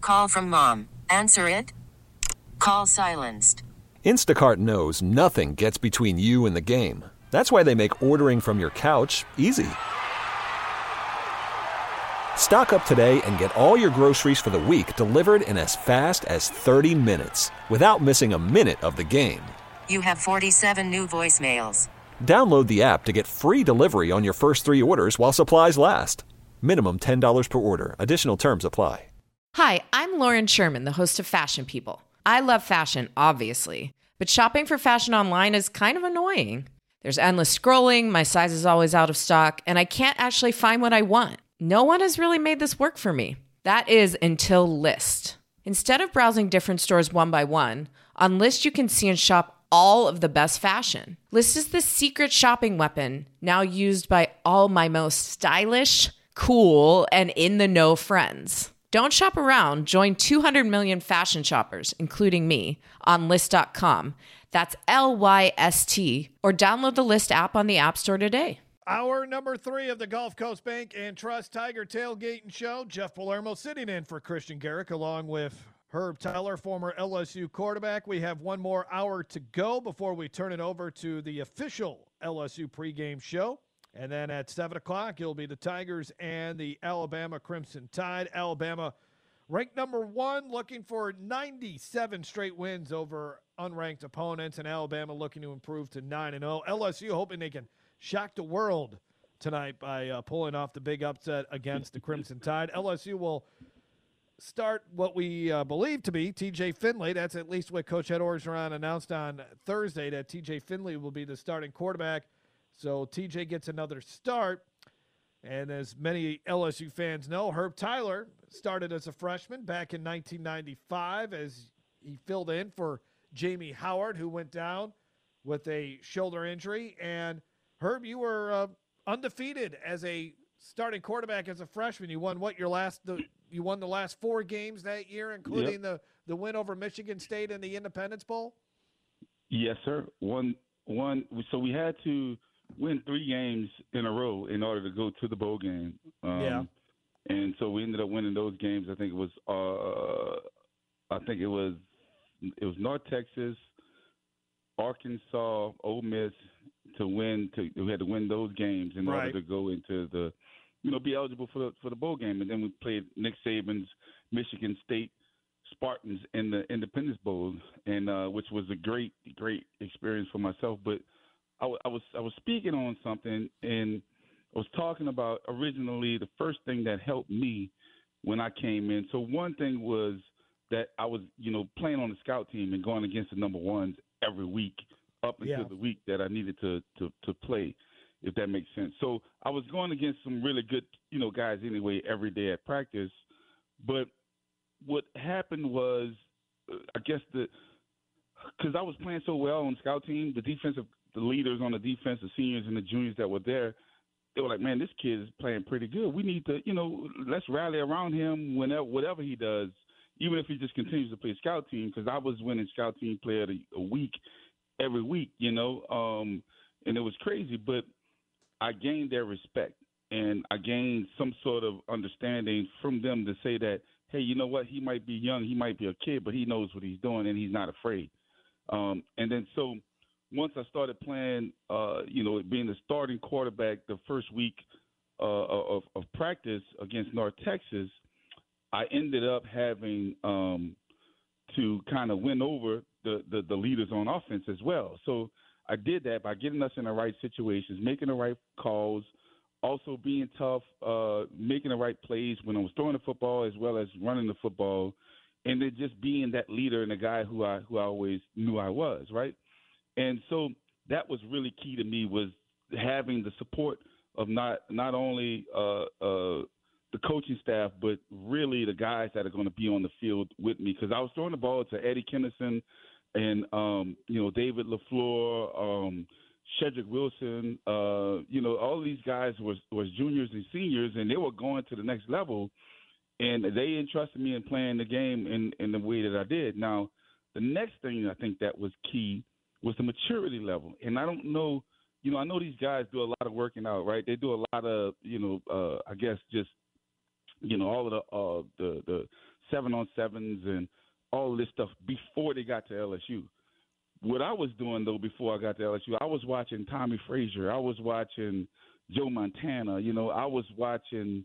Call from mom. Answer it. Call silenced. Instacart knows nothing gets between you and the game. That's why they make ordering from your couch easy. Stock up today and get all your groceries for the week delivered in as fast as 30 minutes without missing a minute of the game. You have 47 new voicemails. Download the app to get free delivery on your first 3 orders while supplies last. Minimum $10 per order. Additional terms apply. Hi, I'm Lauren Sherman, the host of Fashion People. I love fashion, obviously, but shopping for fashion online is kind of annoying. There's endless scrolling, my size is always out of stock, and I can't actually find what I want. No one has really made this work for me. That is until Lyst. Instead of browsing different stores one by one, on Lyst you can see and shop all of the best fashion. Lyst is the secret shopping weapon now used by all my most stylish, cool, and in-the-know friends. Don't shop around. Join 200 million fashion shoppers, including me, on Lyst.com. That's Lyst, or download the Lyst app on the App Store today. Hour number 3 of the Gulf Coast Bank and Trust Tiger Tailgate and Show. Jeff Palermo sitting in for Christian Garrick along with Herb Tyler, former LSU quarterback. We have one more hour to go before we turn it over to the official LSU pregame show. And then at 7 o'clock, it'll be the Tigers and the Alabama Crimson Tide. Alabama ranked number 1, looking for 97 straight wins over unranked opponents, and Alabama looking to improve to 9-0. LSU hoping they can shock the world tonight by pulling off the big upset against the Crimson Tide. LSU will start what we believe to be TJ Finley. That's at least what Coach Ed Orgeron announced on Thursday, that TJ Finley will be the starting quarterback. So TJ gets another start. And as many LSU fans know, Herb Tyler started as a freshman back in 1995 as he filled in for Jamie Howard, who went down with a shoulder injury. And Herb, you were undefeated as a starting quarterback as a freshman. You won you won the last 4 games that year, including the win over Michigan State in the Independence Bowl? Yes, sir. So we had to win 3 games in a row in order to go to the bowl game. And so we ended up winning those games. I think it was North Texas, Arkansas, Ole Miss we had to win those games in order to go into the, be eligible for the bowl game. And then we played Nick Saban's Michigan State Spartans in the Independence Bowl, and which was a great experience for myself. But I was speaking on something, and I was talking about originally the first thing that helped me when I came in. So one thing was that I was, playing on the scout team and going against the number 1s every week up until the week that I needed to play, if that makes sense. So I was going against some really good, guys anyway every day at practice. But what happened was, I guess because I was playing so well on the scout team, the leaders on the defense, the seniors and the juniors that were there, they were like, man, this kid is playing pretty good. We need to, let's rally around him whatever he does, even if he just continues to play scout team, because I was winning scout team player a week every week, and it was crazy. But I gained their respect, and I gained some sort of understanding from them to say that, hey, you know what, he might be young, he might be a kid, but he knows what he's doing, and he's not afraid. And then so once I started playing, being the starting quarterback the first week of practice against North Texas, I ended up having to kind of win over the leaders on offense as well. So I did that by getting us in the right situations, making the right calls, also being tough, making the right plays when I was throwing the football as well as running the football, and then just being that leader and the guy who I always knew I was, right? And so that was really key to me, was having the support of not only the coaching staff, but really the guys that are going to be on the field with me. Because I was throwing the ball to Eddie Kennison and, David LaFleur, Shedrick Wilson, all these guys was juniors and seniors, and they were going to the next level. And they entrusted me in playing the game in the way that I did. Now, the next thing I think that was key was the maturity level. And I don't know, I know these guys do a lot of working out, right? They do a lot of, I guess just, all of the 7-on-7s and all of this stuff before they got to LSU. What I was doing, though, before I got to LSU, I was watching Tommy Frazier. I was watching Joe Montana. You know, I was watching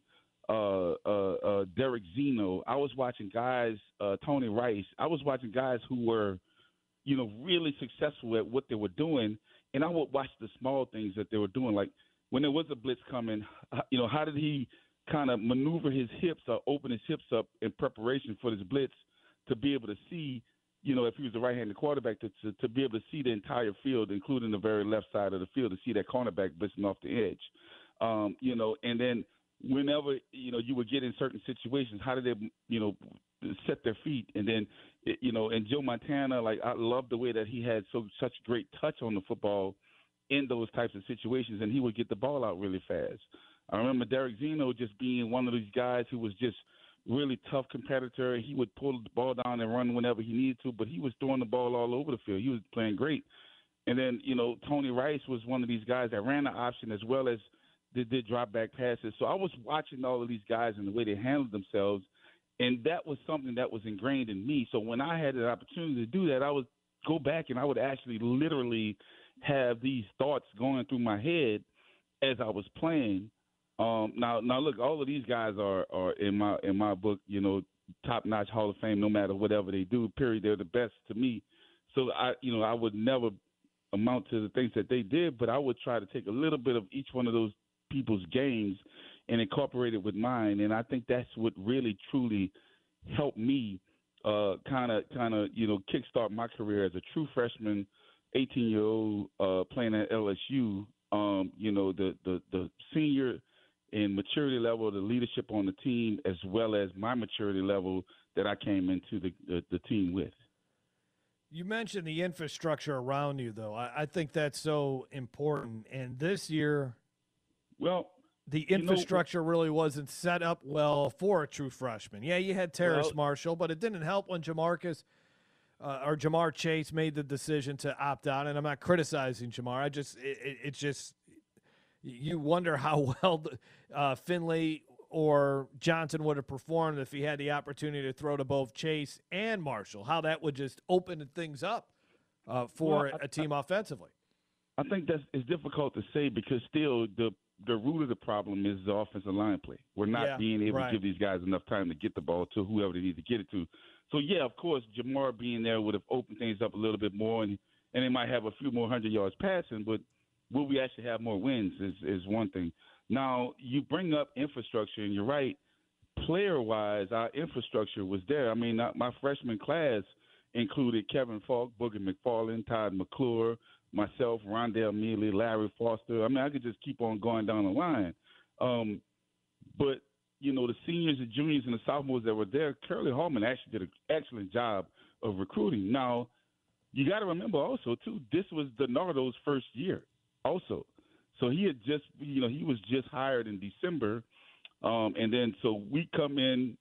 Derek Zeno. I was watching guys, Tony Rice. I was watching guys who were, you know, really successful at what they were doing. And I would watch the small things that they were doing. Like when there was a blitz coming, you know, how did he kind of maneuver his hips or open his hips up in preparation for this blitz to be able to see, you know, if he was the right-handed quarterback, to be able to see the entire field, including the very left side of the field, to see that cornerback blitzing off the edge. You know, and then whenever, you know, you would get in certain situations, how did they, you know, set their feet? And then, you know, and Joe Montana, like, I love the way that he had such great touch on the football in those types of situations, and he would get the ball out really fast. I remember Derek Zeno just being one of these guys who was just really tough competitor. He would pull the ball down and run whenever he needed to, but he was throwing the ball all over the field. He was playing great. And then, you know, Tony Rice was one of these guys that ran the option as well as did drop back passes. So I was watching all of these guys and the way they handled themselves, and that was something that was ingrained in me. So when I had the opportunity to do that, I would go back and I would actually literally have these thoughts going through my head as I was playing. Now look, all of these guys are in my book, you know, top-notch Hall of Fame, no matter whatever they do, period. They're the best to me. So I would never amount to the things that they did, but I would try to take a little bit of each one of those people's games and incorporate it with mine. And I think that's what really, truly helped me kind of, you know, kickstart my career as a true freshman, 18-year-old playing at LSU. You know, the senior and maturity level, the leadership on the team, as well as my maturity level that I came into the team with. You mentioned the infrastructure around you, though. I think that's so important. And this year, well, the infrastructure really wasn't set up well for a true freshman. Yeah, you had Terrace Marshall, but it didn't help when Jamar Chase made the decision to opt out. And I'm not criticizing Jamar. It's just you wonder how well Finley or Johnson would have performed if he had the opportunity to throw to both Chase and Marshall, how that would just open things up for a team offensively. I think it's difficult to say because still the root of the problem is the offensive line play. We're not being able to give these guys enough time to get the ball to whoever they need to get it to. So, yeah, of course, Jamar being there would have opened things up a little bit more, and they might have a few more 100 yards passing, but will we actually have more wins is one thing. Now, you bring up infrastructure, and you're right. Player-wise, our infrastructure was there. I mean, my freshman class included Kevin Falk, Boogie McFarland, Todd McClure, myself, Rondell Mealy, Larry Foster. I mean, I could just keep on going down the line. But, you know, the seniors and juniors and the sophomores that were there, Curly Hallman actually did an excellent job of recruiting. Now, you got to remember also, too, this was DiNardo's first year also. So he had just, you know, he was just hired in December. And then so we come in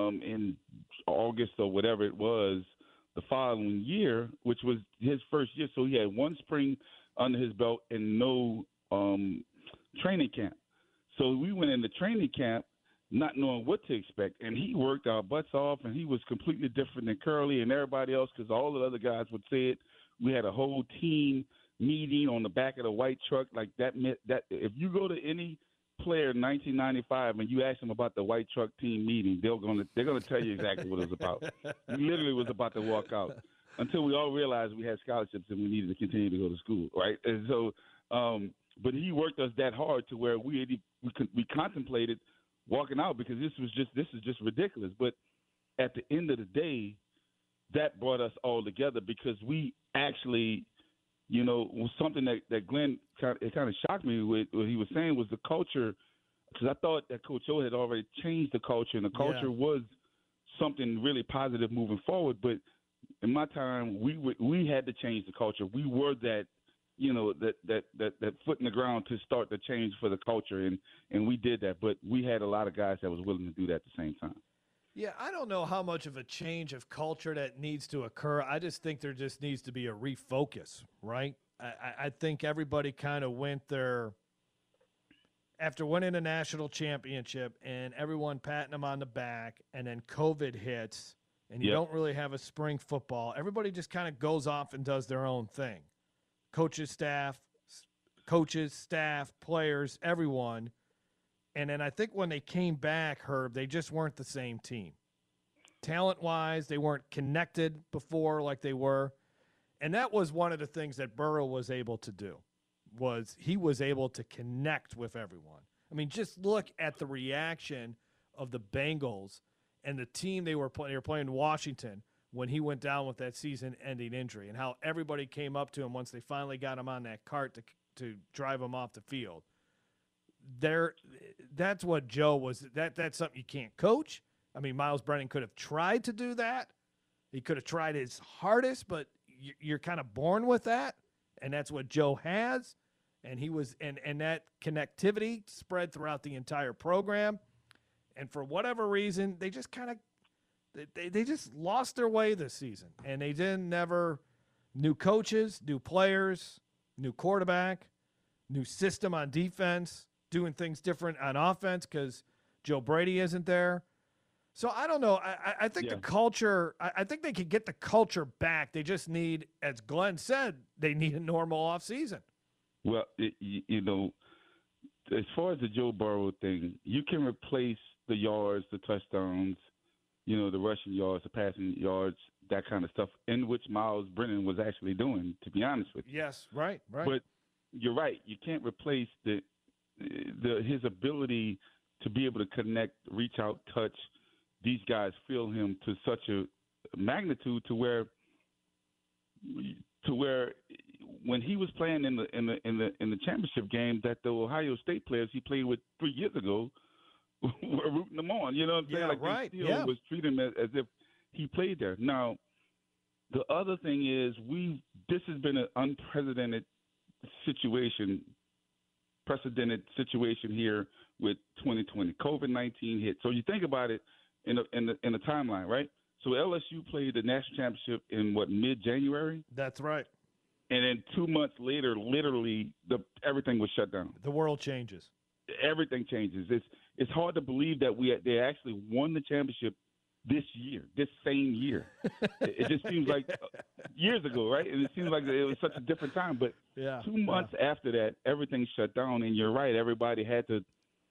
August or whatever it was the following year, which was his first year. So he had one spring under his belt and no training camp. So we went into training camp not knowing what to expect. And he worked our butts off, and he was completely different than Curly and everybody else because all the other guys would say it. We had a whole team meeting on the back of the white truck. Like that meant that if you go to any player in 1995 and you ask them about the white truck team meeting, they're gonna tell you exactly what it was about. We literally was about to walk out until we all realized we had scholarships and we needed to continue to go to school, right? And so, but he worked us that hard to where we contemplated walking out because this is just ridiculous. But at the end of the day, that brought us all together because we actually, you know, was something that Glenn kind of shocked me with what he was saying was the culture, because I thought that Coach O had already changed the culture, and the culture was something really positive moving forward. But in my time, we had to change the culture. We were that, you know, that foot in the ground to start the change for the culture, and we did that. But we had a lot of guys that was willing to do that at the same time. Yeah, I don't know how much of a change of culture that needs to occur. I just think there just needs to be a refocus, right? I think everybody kind of went their after winning a national championship and everyone patting them on the back, and then COVID hits and you don't really have a spring football, everybody just kind of goes off and does their own thing. Coaches, staff, players, everyone. And then I think when they came back, Herb, they just weren't the same team. Talent-wise, they weren't connected before like they were. And that was one of the things that Burrow was able to do, was he was able to connect with everyone. I mean, just look at the reaction of the Bengals and the team they were playing Washington when he went down with that season-ending injury, and how everybody came up to him once they finally got him on that cart to drive him off the field. That's what Joe was. That's something you can't coach. I mean, Miles Brennan could have tried to do that. He could have tried his hardest, but you're kind of born with that, and that's what Joe has. And he was, and that connectivity spread throughout the entire program. And for whatever reason, they just kind of they just lost their way this season, and they never new coaches, new players, new quarterback, new system on defense, doing things different on offense because Joe Brady isn't there. So I don't know. I think the culture, I think they could get the culture back. They just need, as Glenn said, they need a normal offseason. Well, you know, as far as the Joe Burrow thing, you can replace the yards, the touchdowns, you know, the rushing yards, the passing yards, that kind of stuff, in which Miles Brennan was actually doing, to be honest with you. Yes, right. But you're right. You can't replace his ability to be able to connect, reach out, touch. These guys feel him to such a magnitude to where when he was playing in the championship game, that the Ohio State players he played with 3 years ago were rooting him on. You know what I'm saying? Yeah, like right. They still was treating him as if he played there. Now, the other thing is this has been an unprecedented situation here with 2020. COVID-19 hit. So you think about it in the timeline, right? So LSU played the national championship in mid-January? That's right. And then 2 months later, literally, everything was shut down. The world changes. Everything changes. It's hard to believe that they actually won the championship this same year. It just seems like years ago, right? And it seems like it was such a different time. But 2 months after that, everything shut down. And you're right, everybody had to.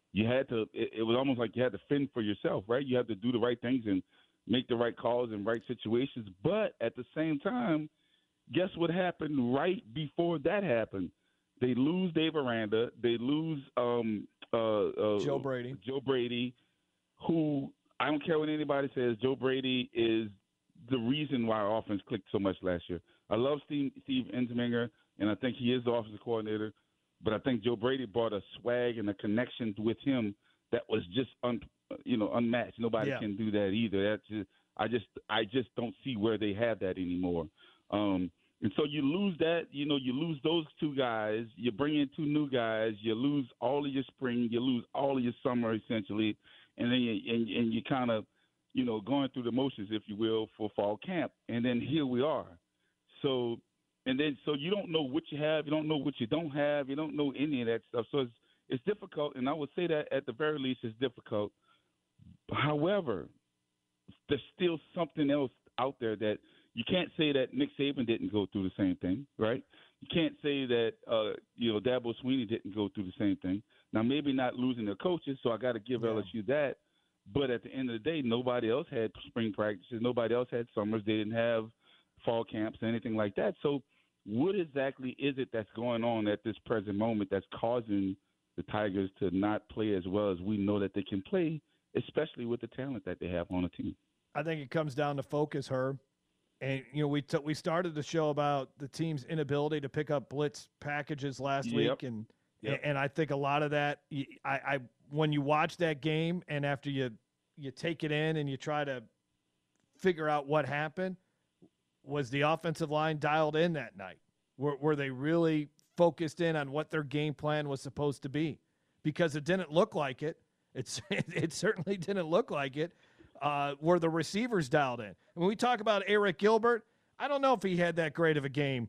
It was almost like you had to fend for yourself, right? You have to do the right things and make the right calls in right situations. But at the same time, guess what happened right before that happened? They lose Dave Aranda. They lose Joe Brady, who I don't care what anybody says. Joe Brady is the reason why our offense clicked so much last year. I love Steve Ensminger, and I think he is the offensive coordinator. But I think Joe Brady brought a swag and a connection with him that was just unmatched. Nobody can do that either. I just don't see where they have that anymore. And so you lose that. You lose those two guys. You bring in two new guys. You lose all of your spring. You lose all of your summer essentially, and then you kind of going through the motions, if you will, for fall camp. And then here we are. So you don't know what you have, you don't know what you don't have, you don't know any of that stuff. So it's difficult, and I would say that at the very least it's difficult. However, there's still something else out there that you can't say that Nick Saban didn't go through the same thing, right? You can't say that Dabo Swinney didn't go through the same thing. Now maybe not losing their coaches, so I got to give LSU that. But at the end of the day, nobody else had spring practices, nobody else had summers, they didn't have fall camps, anything like that. So what exactly is it that's going on at this present moment that's causing the Tigers to not play as well as we know that they can play, especially with the talent that they have on the team? I think it comes down to focus, Herb. And, we started the show about the team's inability to pick up blitz packages last week. And I think a lot of that, I when you watch that game and after you take it in and you try to figure out what happened, was the offensive line dialed in that night? Were they really focused in on what their game plan was supposed to be? Because it didn't look like it. It certainly didn't look like it. Were the receivers dialed in? When we talk about Eric Gilbert, I don't know if he had that great of a game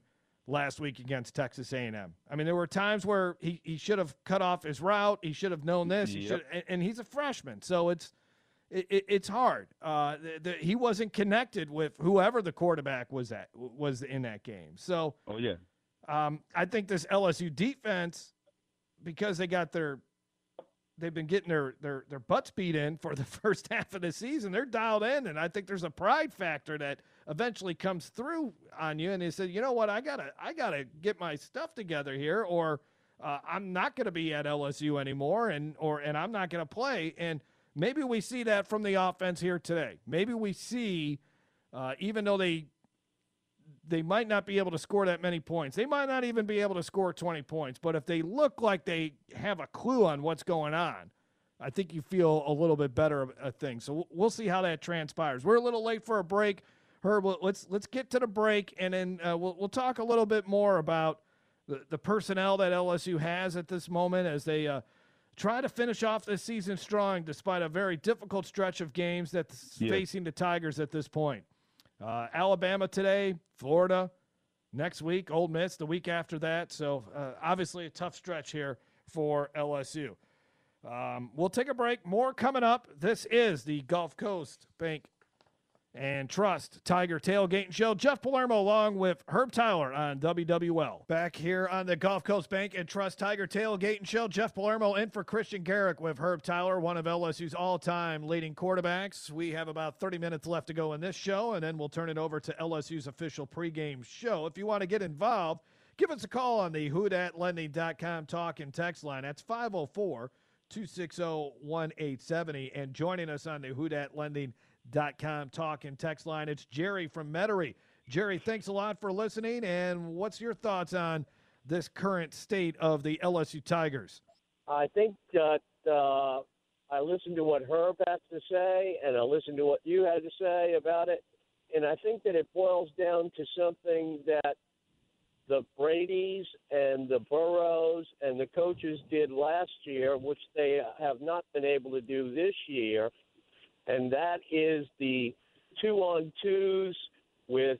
last week against Texas A&M. I mean, there were times where he should have cut off his route. He should have known this. He should, and he's a freshman, so it's hard. He wasn't connected with whoever the quarterback was in that game. So, I think this LSU defense, because they've been getting their butts beat in for the first half of the season, they're dialed in, and I think there's a pride factor that eventually comes through on you. And they said, you know what, I gotta get my stuff together here, or I'm not going to be at LSU anymore, and I'm not going to play. And maybe we see that from the offense here today. Maybe we see, even though they might not be able to score that many points, they might not even be able to score 20 points, but if they look like they have a clue on what's going on, I think you feel a little bit better of things. So we'll see how that transpires. We're a little late for a break. Herb, let's get to the break, and then we'll talk a little bit more about the personnel that LSU has at this moment as they try to finish off this season strong despite a very difficult stretch of games that's facing the Tigers at this point. Alabama today, Florida next week, Ole Miss the week after that. So obviously a tough stretch here for LSU. We'll take a break. More coming up. This is the Gulf Coast Bank and Trust Tiger Tailgating Show. Jeff Palermo along with Herb Tyler on WWL. Back here on the Gulf Coast Bank and Trust Tiger Tailgating Show. Jeff Palermo in for Christian Garrick with Herb Tyler, one of LSU's all-time leading quarterbacks. We have about 30 minutes left to go in this show, and then we'll turn it over to LSU's official pregame show. If you want to get involved, give us a call on the whodatlending.com talk and text line. That's 504-260-1870. And joining us on the whodatlending.com talk and text line, it's Jerry from Metairie. Jerry, thanks a lot for listening, and what's your thoughts on this current state of the LSU Tigers? I think that I listened to what Herb has to say, and I listened to what you had to say about it, and I think that it boils down to something that the Bradys and the Burrows and the coaches did last year, which they have not been able to do this year, and that is the 2-on-2s with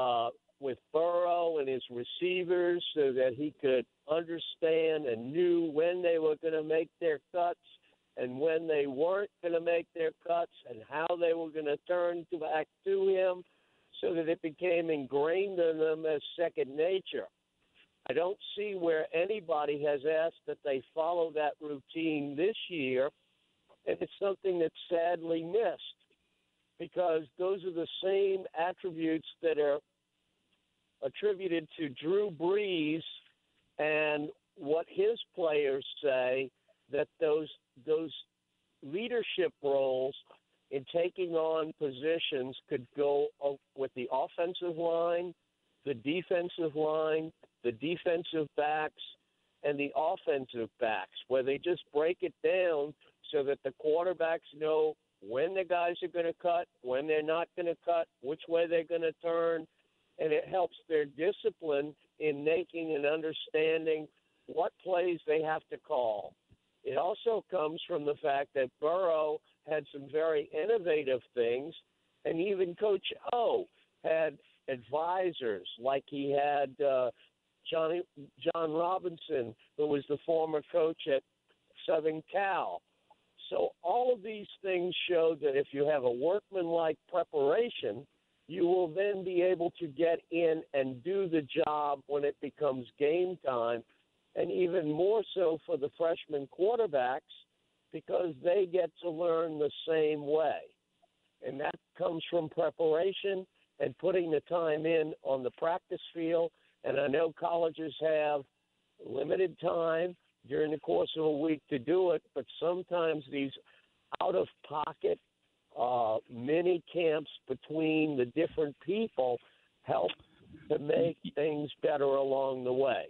Burrow and his receivers so that he could understand and knew when they were going to make their cuts and when they weren't going to make their cuts and how they were going to turn back to him so that it became ingrained in them as second nature. I don't see where anybody has asked that they follow that routine this year. And it's something that's sadly missed because those are the same attributes that are attributed to Drew Brees and what his players say, that those leadership roles in taking on positions could go with the offensive line, the defensive line, the defensive backs, and the offensive backs, where they just break it down so that the quarterbacks know when the guys are going to cut, when they're not going to cut, which way they're going to turn, and it helps their discipline in making and understanding what plays they have to call. It also comes from the fact that Burrow had some very innovative things, and even Coach O had advisors, like he had John Robinson, who was the former coach at Southern Cal. So all of these things show that if you have a workmanlike preparation, you will then be able to get in and do the job when it becomes game time, and even more so for the freshman quarterbacks because they get to learn the same way. And that comes from preparation and putting the time in on the practice field. And I know colleges have limited time during the course of a week to do it, but sometimes these out-of-pocket mini camps between the different people help to make things better along the way.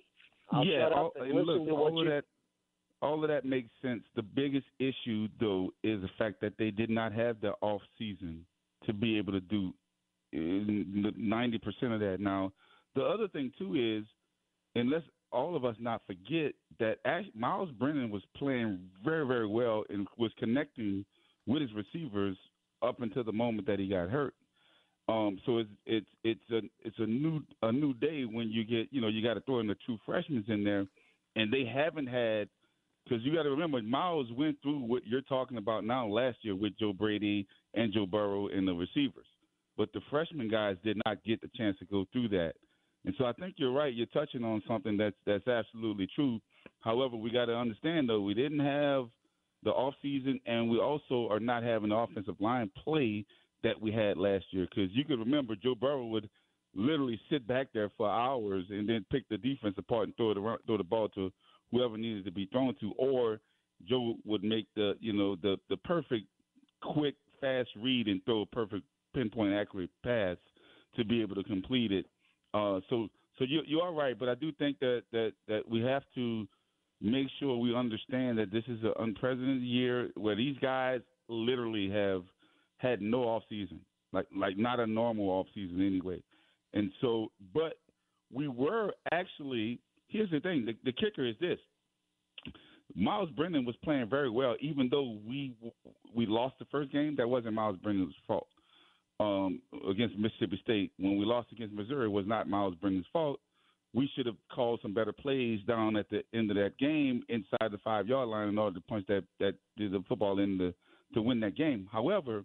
All of that makes sense. The biggest issue, though, is the fact that they did not have the off season to be able to do 90% of that. Now, the other thing, too, is, and let's all of us not forget that Miles Brennan was playing very, very well and was connecting with his receivers up until the moment that he got hurt. So it's a new day when you get, you got to throw in the true freshmen in there, and they haven't had, because you got to remember Miles went through what you're talking about now last year with Joe Brady and Joe Burrow and the receivers, but the freshman guys did not get the chance to go through that. And so I think you're right. You're touching on something that's absolutely true. However, we got to understand, though, we didn't have the offseason, and we also are not having the offensive line play that we had last year. Because you could remember Joe Burrow would literally sit back there for hours and then pick the defense apart and throw the ball to whoever needed to be thrown to, or Joe would make the perfect, quick, fast read and throw a perfect pinpoint accurate pass to be able to complete it. So you are right, but I do think that we have to make sure we understand that this is an unprecedented year where these guys literally have had no off season, like not a normal off season anyway. And so, but we were actually, here's the thing, the kicker is this. Miles Brennan was playing very well, even though we lost the first game. That wasn't Miles Brennan's fault. Against Mississippi State, when we lost against Missouri, it was not Miles Brennan's fault. We should have called some better plays down at the end of that game inside the 5-yard line in order to punch the football in to win that game. However,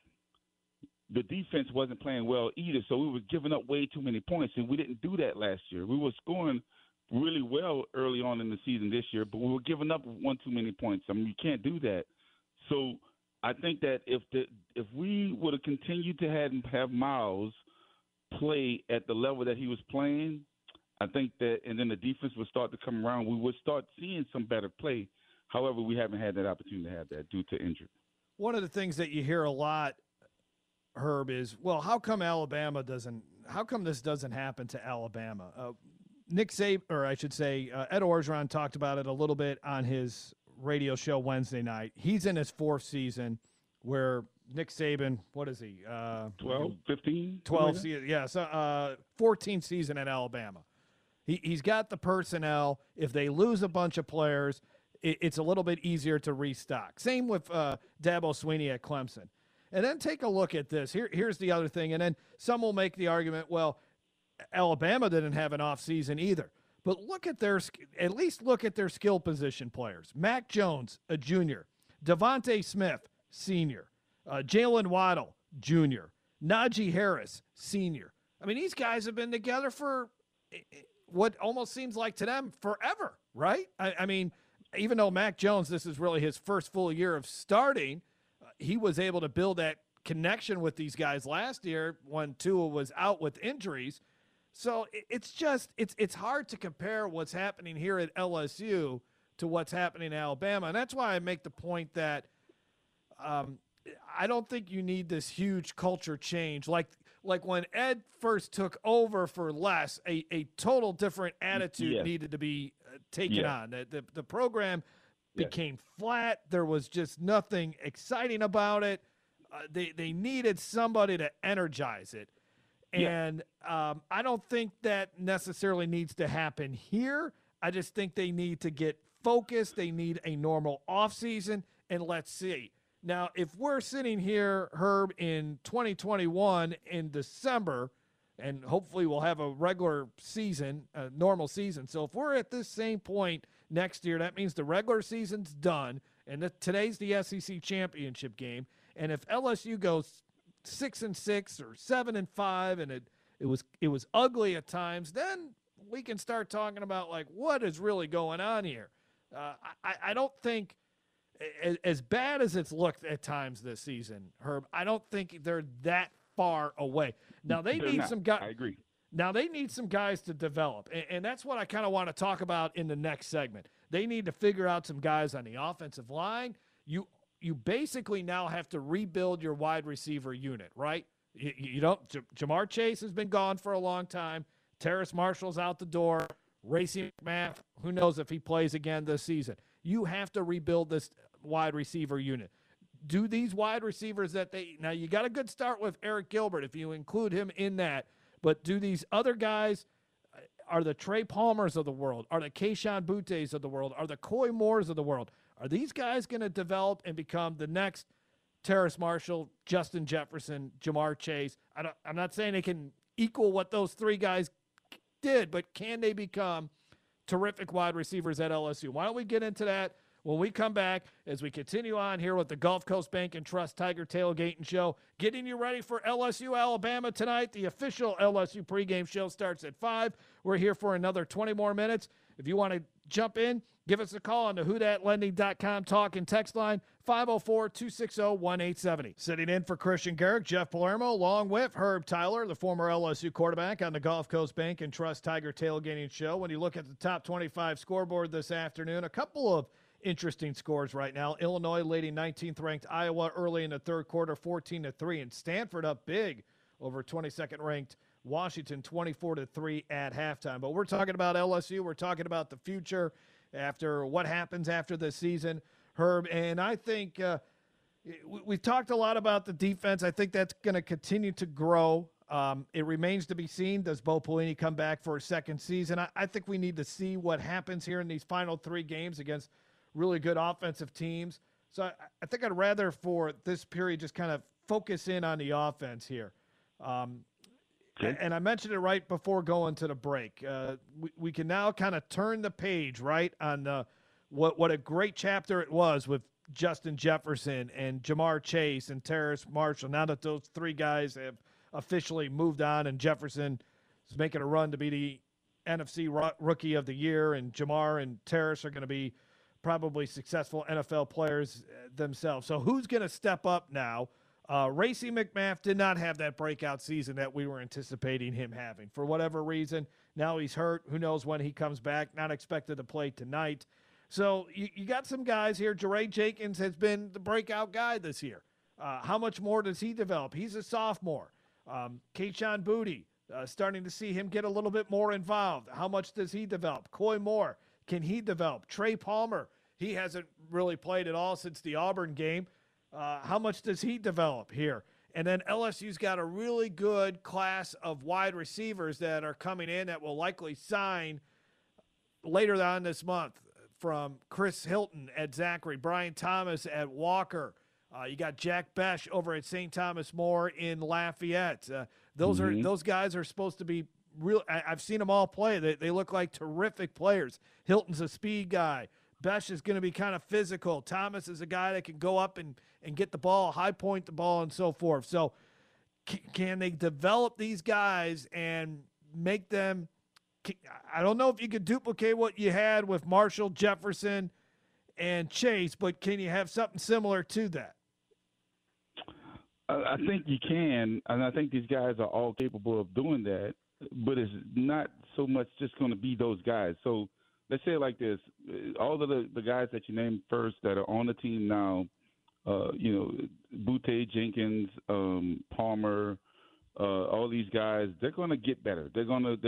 the defense wasn't playing well either, so we were giving up way too many points, and we didn't do that last year. We were scoring really well early on in the season this year, but we were giving up one too many points. I mean, you can't do that. So I think that if we would have continued to have Miles play at the level that he was playing, I think that, and then the defense would start to come around, we would start seeing some better play. However, we haven't had that opportunity to have that due to injury. One of the things that you hear a lot, Herb, is, well, how come this doesn't happen to Alabama? Nick Saban, or I should say Ed Orgeron talked about it a little bit on his radio show Wednesday night. He's in his 4th season where Nick Saban, what is he? 12, 15? 12, yeah, so 14th season at Alabama. He's got the personnel. If they lose a bunch of players, it's a little bit easier to restock. Same with Dabo Swinney at Clemson. And then take a look at this. Here's the other thing. And then some will make the argument, well, Alabama didn't have an offseason either. But at least look at their skill position players. Mac Jones, a junior. Devontae Smith, senior. Jalen Waddle, junior. Najee Harris, senior. I mean, these guys have been together for what almost seems like to them forever, right? I mean, even though Mac Jones, this is really his first full year of starting, he was able to build that connection with these guys last year when Tua was out with injuries. So it's hard to compare what's happening here at LSU to what's happening in Alabama. And that's why I make the point that I don't think you need this huge culture change. Like when Ed first took over for Les, a total different attitude needed to be taken on. The program became flat. There was just nothing exciting about it. They needed somebody to energize it. And I don't think that necessarily needs to happen here. I just think they need to get focused. They need a normal offseason, and let's see. Now, if we're sitting here, Herb, in 2021 in December, and hopefully we'll have a regular season, a normal season. So if we're at this same point next year, that means the regular season's done, and today's the SEC championship game. And if LSU goes 6-6 or 7-5, and it was ugly at times, then we can start talking about like what is really going on here. I don't think, as bad as it's looked at times this season, Herb, I don't think they're that far away. Now they need some guys. I agree. Now they need some guys to develop, and that's what I kind of want to talk about in the next segment. They need to figure out some guys on the offensive line. You basically now have to rebuild your wide receiver unit, right? You don't. Jamar Chase has been gone for a long time. Terrace Marshall's out the door. Racey McMath, who knows if he plays again this season. You have to rebuild this wide receiver unit. Do these wide receivers now you got a good start with Eric Gilbert if you include him in that, but do these other guys, are the Trey Palmers of the world, are the Kayshon Bouttes of the world, are the Coy Moores of the world, are these guys going to develop and become the next Terrace Marshall, Justin Jefferson, Jamar Chase. I'm not saying they can equal what those three guys did, but can they become terrific wide receivers at LSU? Why don't we get into that when we come back as we continue on here with the Gulf Coast Bank and Trust Tiger Tailgating Show, getting you ready for LSU Alabama tonight. The official LSU pregame show starts at 5. We're here for another 20 more minutes. If you want to jump in, give us a call on the WhoDatLending.com talk and text line, 504-260-1870. Sitting in for Christian Garrick, Jeff Palermo, along with Herb Tyler, the former LSU quarterback, on the Gulf Coast Bank and Trust Tiger Tailgating Show. When you look at the top 25 scoreboard this afternoon, a couple of interesting scores right now. Illinois leading 19th ranked Iowa early in the third quarter, 14-3, and Stanford up big over 22nd ranked Washington, 24-3 at halftime. But we're talking about LSU. We're talking about the future after what happens after this season, Herb. And I think we've talked a lot about the defense. I think that's going to continue to grow. It remains to be seen. Does Bo Pelini come back for a second season? I think we need to see what happens here in these final 3 games against really good offensive teams. So I think I'd rather for this period just kind of focus in on the offense here. And I mentioned it right before going to the break. We can now kind of turn the page, right, on what a great chapter it was with Justin Jefferson and Jamar Chase and Terrace Marshall. Now that those 3 guys have officially moved on and Jefferson is making a run to be the NFC Rookie of the Year, and Jamar and Terrace are going to be probably successful NFL players themselves. So who's going to step up now? Racey McMath did not have that breakout season that we were anticipating him having. For whatever reason, now he's hurt. Who knows when he comes back? Not expected to play tonight. So you got some guys here. Jaray Jenkins has been the breakout guy this year. How much more does he develop? He's a sophomore. Kayshon Boutte, starting to see him get a little bit more involved. How much does he develop? Coy Moore, can he develop? Trey Palmer, he hasn't really played at all since the Auburn game. How much does he develop here? And then LSU's got a really good class of wide receivers that are coming in that will likely sign later on this month, from Chris Hilton at Zachary, Brian Thomas at Walker. You got Jack Besh over at St. Thomas More in Lafayette. Those guys are supposed to be real. I've seen them all play. They look like terrific players. Hilton's a speed guy. Besh is going to be kind of physical. Thomas is a guy that can go up and get the ball, high point the ball, and so forth. So can they develop these guys and make them – I don't know if you could duplicate what you had with Marshall, Jefferson, and Chase, but can you have something similar to that? I think you can, and I think these guys are all capable of doing that, but it's not so much just going to be those guys. So let's say it like this. All of the guys that you named first that are on the team now, Boutte, Jenkins, Palmer, all these guys, they're going to get better. They're going to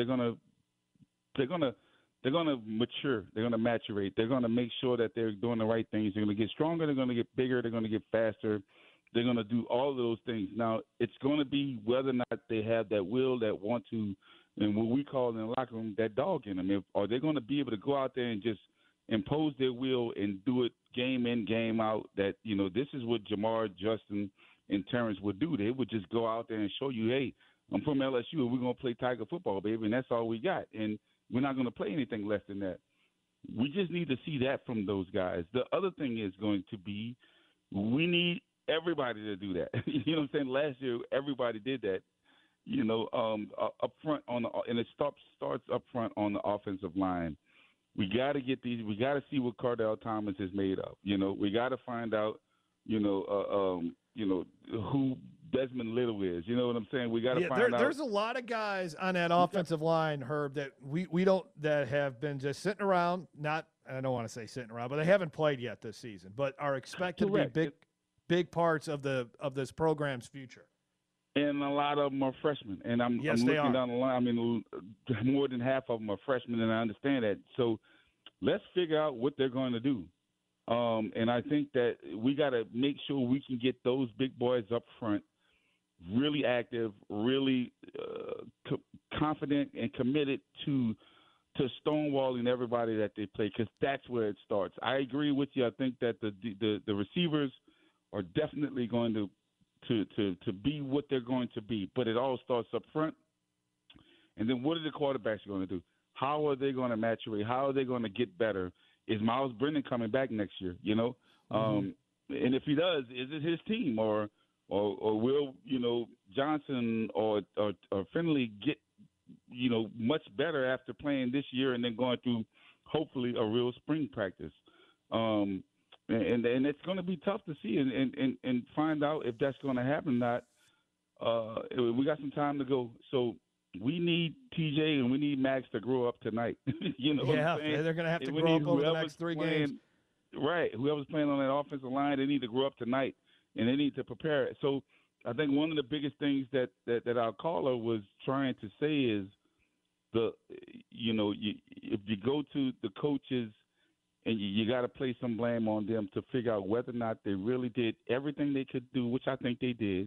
mature. They're going to maturate. They're going to make sure that they're doing the right things. They're going to get stronger. They're going to get bigger. They're going to get faster. They're going to do all of those things. Now, it's going to be whether or not they have that will, that want to, and what we call in the locker room, that dog in them. Are they going to be able to go out there and just impose their will and do it game in, game out? That, this is what Jamar, Justin, and Terrence would do. They would just go out there and show you, hey, I'm from LSU, and we're going to play Tiger football, baby, and that's all we got. And we're not going to play anything less than that. We just need to see that from those guys. The other thing is going to be we need everybody to do that. You know what I'm saying? Last year, everybody did that, up front and it starts up front on the offensive line. We got to get these. We got to see what Cardell Thomas is made of. We got to find out, who Desmond Little is. You know what I'm saying? We got to find out. There's a lot of guys on that offensive line, Herb, that we don't, that have been just sitting around. Not, I don't want to say sitting around, but they haven't played yet this season, but are expected to be big parts of this program's future. And a lot of them are freshmen, and I'm looking down the line. I mean, more than half of them are freshmen, and I understand that. So let's figure out what they're going to do. And I think that we got to make sure we can get those big boys up front, really active, really confident and committed to stonewalling everybody that they play, because that's where it starts. I agree with you. I think that the receivers are definitely going to be what they're going to be. But it all starts up front. And then what are the quarterbacks going to do? How are they going to maturate? How are they going to get better? Is Miles Brennan coming back next year? You know, and if he does, is it his team or will Johnson or Finley get much better after playing this year and then going through hopefully a real spring practice? And it's going to be tough to see and find out if that's going to happen or not. We got some time to go, so we need TJ and we need Max to grow up tonight. Yeah, they're going to have to grow up over the next 3 games. Right. Whoever's playing on that offensive line, they need to grow up tonight, and they need to prepare. So I think one of the biggest things that our caller was trying to say is if you go to the coaches and you got to place some blame on them to figure out whether or not they really did everything they could do, which I think they did,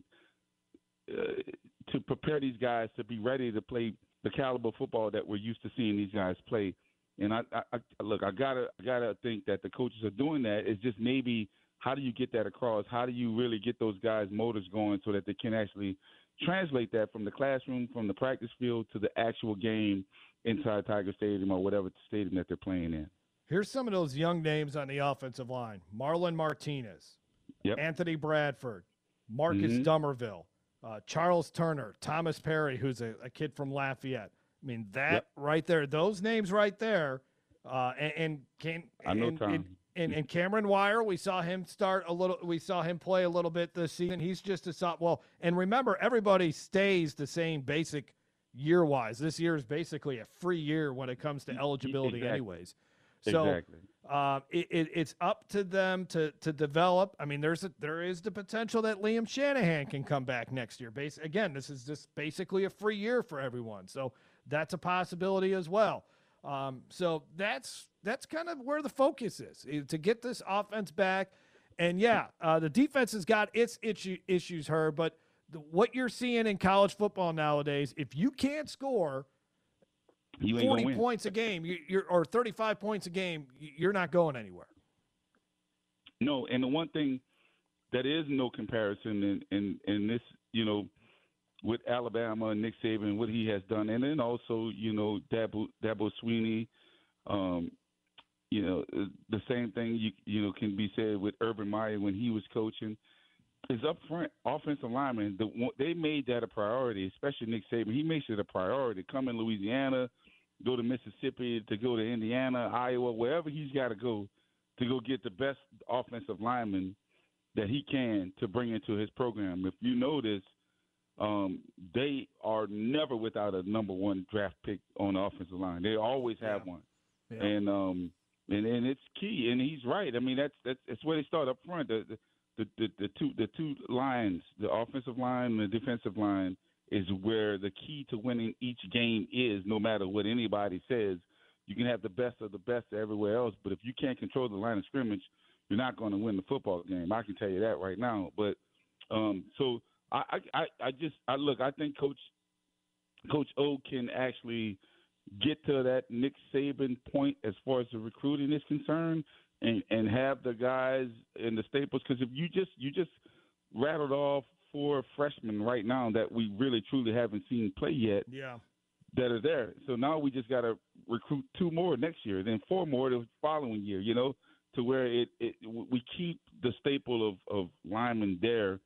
to prepare these guys to be ready to play the caliber of football that we're used to seeing these guys play. And I gotta think that the coaches are doing that. It's just maybe how do you get that across? How do you really get those guys' motors going so that they can actually translate that from the classroom, from the practice field to the actual game inside Tiger Stadium or whatever stadium that they're playing in? Here's some of those young names on the offensive line: Marlon Martinez, Anthony Bradford, Marcus Dummerville, Charles Turner, Thomas Perry, who's a kid from Lafayette. I mean, that right there, those names right there, and Cameron Wire, we saw him play a little bit this season. He's just a soft. Well, and remember, everybody stays the same basic year-wise. This year is basically a free year when it comes to eligibility anyways. So it's up to them to develop. I mean, there is the potential that Liam Shanahan can come back next year. Again, this is just basically a free year for everyone. So that's a possibility as well. So that's kind of where the focus is to get this offense back. And the defense has got its issues, but what you're seeing in college football nowadays, if you can't score 40 points a game, or 35 points a game, you're not going anywhere. No, and the one thing that is no comparison in this, with Alabama and Nick Saban, what he has done, and then also, Dabo Swinney, the same thing can be said with Urban Meyer when he was coaching. Is up front offensive linemen. They made that a priority, especially Nick Saban. He makes it a priority. Come in Louisiana, go to Mississippi, to go to Indiana, Iowa, wherever he's got to go get the best offensive lineman that he can to bring into his program. If you notice, they are never without a number 1 draft pick on the offensive line. They always have one, and it's key. And he's right. I mean, that's where they start up front. The two lines, the offensive line and the defensive line, is where the key to winning each game is. No matter what anybody says, you can have the best of the best everywhere else, but if you can't control the line of scrimmage, you're not going to win the football game. I can tell you that right now. But so I think Coach O can actually get to that Nick Saban point as far as the recruiting is concerned, and have the guys in the staples. Because if you just rattled off 4 freshmen right now that we really truly haven't seen play yet, that are there. So now we just got to recruit 2 more next year, then 4 more the following year. To where we keep the staple of linemen there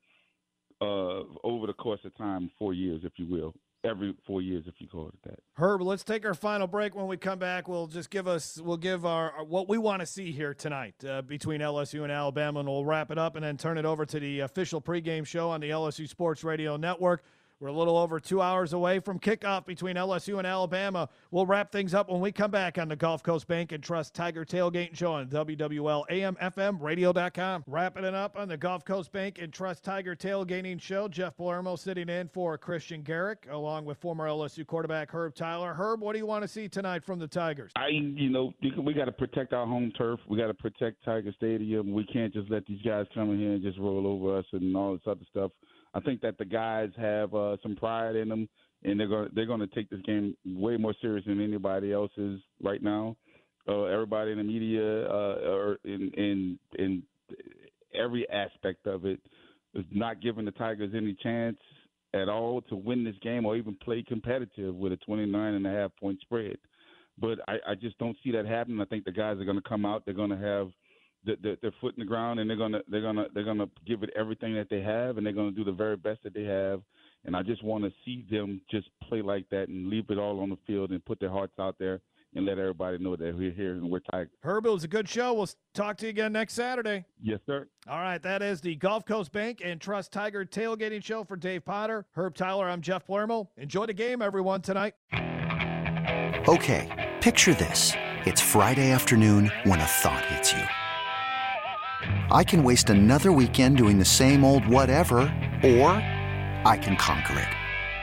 over the course of time, 4 years, if you will. Every 4 years, if you call it that. Herb, let's take our final break. When we come back, we'll give our what we want to see here tonight between LSU and Alabama, and we'll wrap it up and then turn it over to the official pregame show on the LSU Sports Radio Network. We're a little over 2 hours away from kickoff between LSU and Alabama. We'll wrap things up when we come back on the Gulf Coast Bank and Trust Tiger Tailgate Show on WWL AM FM Radio.com. Wrapping it up on the Gulf Coast Bank and Trust Tiger Tailgating Show. Jeff Palermo sitting in for Christian Garrick, along with former LSU quarterback Herb Tyler. Herb, what do you want to see tonight from the Tigers? We got to protect our home turf. We got to protect Tiger Stadium. We can't just let these guys come in here and just roll over us and all this other stuff. I think that the guys have some pride in them, and they're going to take this game way more serious than anybody else is right now. Everybody in the media, or in every aspect of it, is not giving the Tigers any chance at all to win this game or even play competitive with a 29.5-point spread. But I just don't see that happening. I think the guys are going to come out. They're going to have their foot in the ground, and they're gonna give it everything that they have, and they're going to do the very best that they have. And I just want to see them just play like that and leave it all on the field and put their hearts out there and let everybody know that we're here and we're Tigers. Herb, it was a good show. We'll talk to you again next Saturday. Yes, sir. All right, that is the Gulf Coast Bank and Trust Tiger Tailgating Show for Dave Potter. Herb Tyler, I'm Jeff Palermo. Enjoy the game, everyone, tonight. Okay, picture this. It's Friday afternoon when a thought hits you. I can waste another weekend doing the same old whatever, or I can conquer it.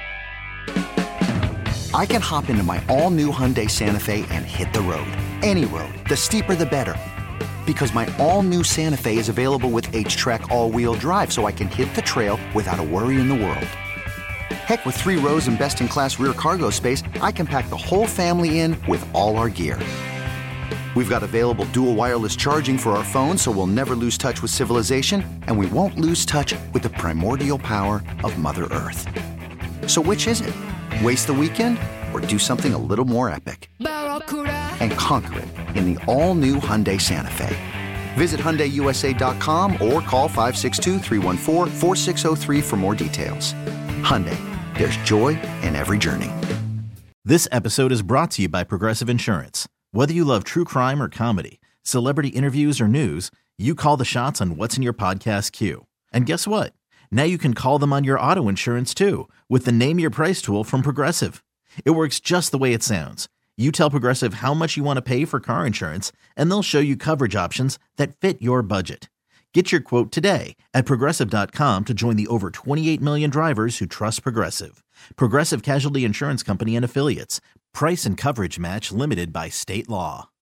I can hop into my all-new Hyundai Santa Fe and hit the road. Any road. The steeper, the better. Because my all-new Santa Fe is available with H-Track all-wheel drive, so I can hit the trail without a worry in the world. Heck, with 3 rows and best-in-class rear cargo space, I can pack the whole family in with all our gear. We've got available dual wireless charging for our phones, so we'll never lose touch with civilization, and we won't lose touch with the primordial power of Mother Earth. So which is it? Waste the weekend or do something a little more epic? And conquer it in the all-new Hyundai Santa Fe. Visit HyundaiUSA.com or call 562-314-4603 for more details. Hyundai, there's joy in every journey. This episode is brought to you by Progressive Insurance. Whether you love true crime or comedy, celebrity interviews or news, you call the shots on what's in your podcast queue. And guess what? Now you can call them on your auto insurance too with the Name Your Price tool from Progressive. It works just the way it sounds. You tell Progressive how much you want to pay for car insurance, and they'll show you coverage options that fit your budget. Get your quote today at Progressive.com to join the over 28 million drivers who trust Progressive. Progressive Casualty Insurance Company and Affiliates. Price and coverage match limited by state law.